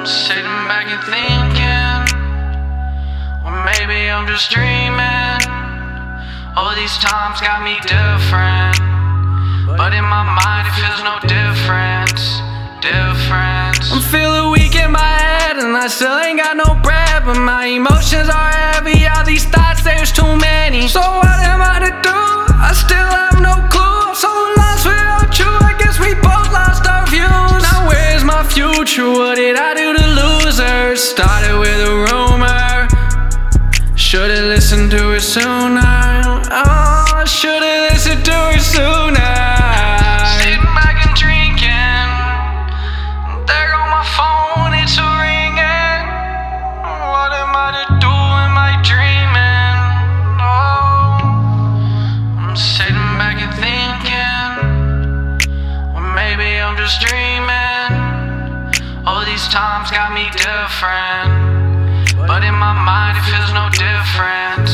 I'm sitting back and thinking, or maybe I'm just dreaming. All these times got me different, but in my mind it feels no difference. I'm feeling weak in my head and I still ain't got no breath, but my emotions are heavy. All these thoughts, there's too many. So what am I to do? I still have no clue. I'm so lost without you, I guess we both lost our views. Now where's my future? What did I do to lose her? Started with a rumor, should've listened to her sooner. Oh, I should've listened to her sooner. Sitting back and drinking, there go my phone, it's a ringing. What am I to do? Am I dreaming? Oh, I'm sitting back and thinking, or maybe I'm just dreaming. All these times got me different, but in my mind it feels no difference.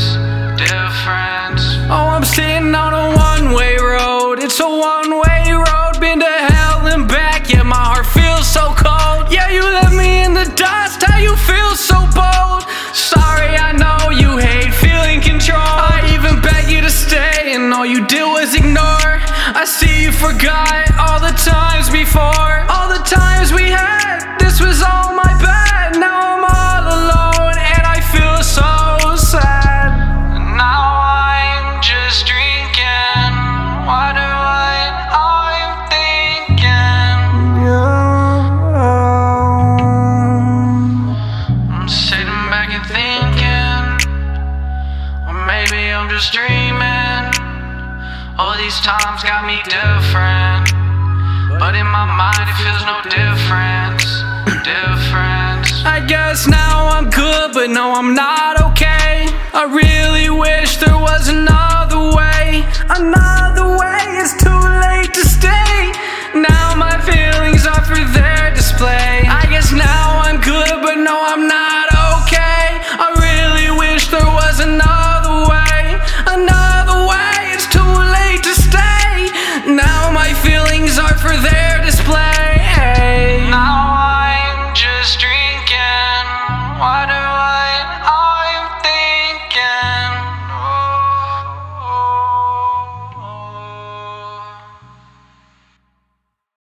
Oh, I'm sitting on a one-way road. It's a one-way road, been to hell and back, yet my heart feels so cold. Yeah, you left me in the dust, how you feel so bold? Sorry, I know you hate feeling control. I even begged you to stay and all you did was ignore. I see you forgot all the times before, all the times we had. This was all my bad, now I'm all alone and I feel so sad. Now I'm just drinking, wonder what I'm thinking. I'm sitting back and thinking, or maybe I'm just dreaming. All these times got me different, but in my mind it feels no difference. I guess now I'm good, but no I'm not.